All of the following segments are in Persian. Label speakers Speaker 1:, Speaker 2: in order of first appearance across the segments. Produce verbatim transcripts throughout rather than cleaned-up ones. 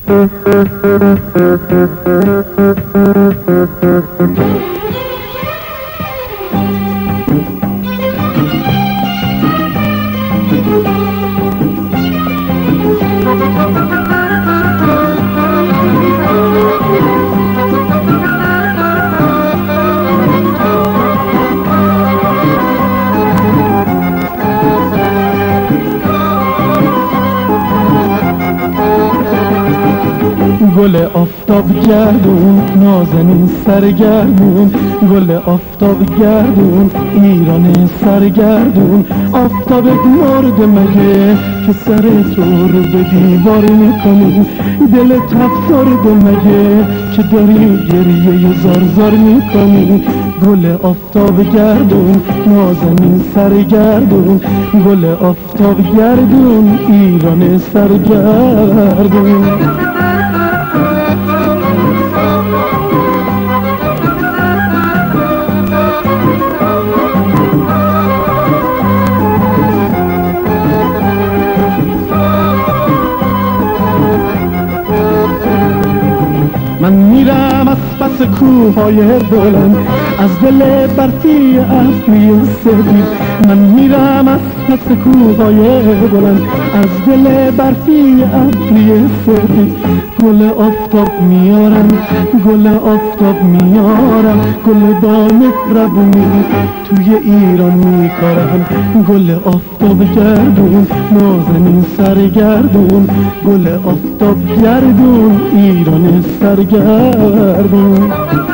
Speaker 1: گل آفتاب گردون نازنین سرگردون، گل آفتاب گردون ایران سرگردون. آفتابت مرد مگه که سر تو رو به دیوار میکنی؟ دلت افسرده مگه که داری گریه زار زار میکنی؟ گل آفتاب گردون نازنین سرگردون، گل آفتاب گردون ایران سرگردون. من میرم از پس کوههای بلند، از دل برفی ابری سفید. من میرم از پس کوههای بلند، از دل برفی ابری سفید. گل آفتاب میارم، گل آفتاب میارم، گل با مهربونی توی ایران میکارم. گل آفتاب گردون نازنین سرگردون، گل آفتاب گردون ایران سرگردون.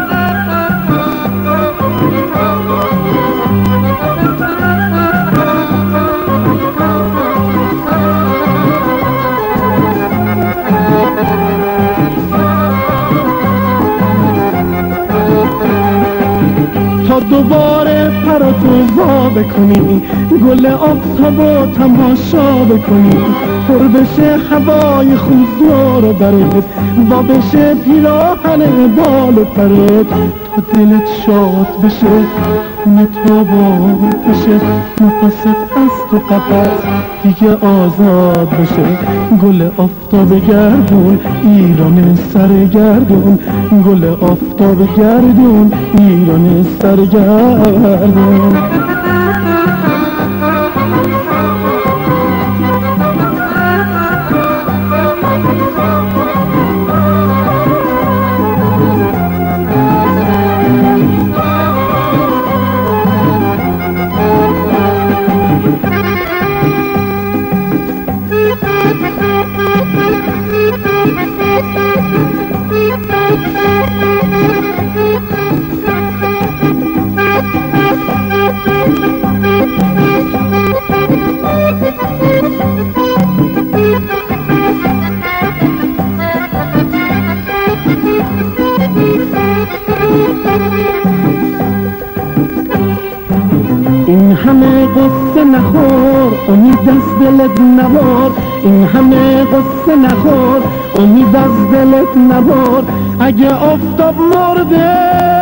Speaker 1: تا دوباره پراتو وا بکنی، گل آفتابو تماشا بکنی. پر بشه هوای خوب دور و برت، وا بشه پیراهن بال و پرت. تا دلت شاد بشه خونت آباد بشه، نفست از تو قفس دیگه آزاد بشه. گل آفتاب گردون ایران سرگردون، گل آفتاب گردون ایران سرگردون. این همه قصه نخور امید از دلت نبار، این همه قصه نخور امید از دلت نبار. اگه آفتاب مرده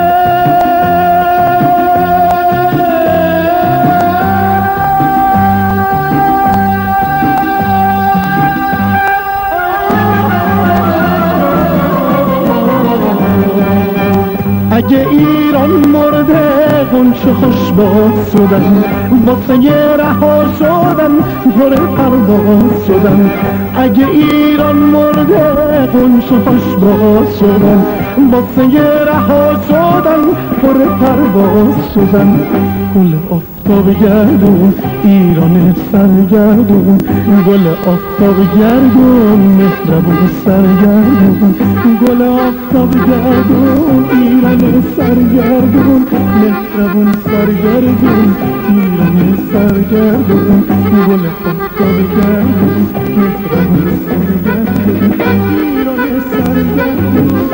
Speaker 1: اگه ایران مرده غنچه خوش باز شدن، واسه رها شدن پر پرواز شدن. اگه ایران مرده غنچه خوش باز شدن، واسه رها شدن پر پرواز شدن. گل آفتاب گردون ایران سرگردون، گل آفتاب گردون مهربون سرگردون. گل آفتاب گردون ایران سرگردون، مهربون سرگردون ایران سرگردون. گل آفتاب گردون مهربون سرگردون ایران سرگردون.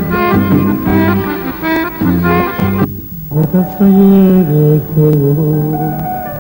Speaker 1: دستای تو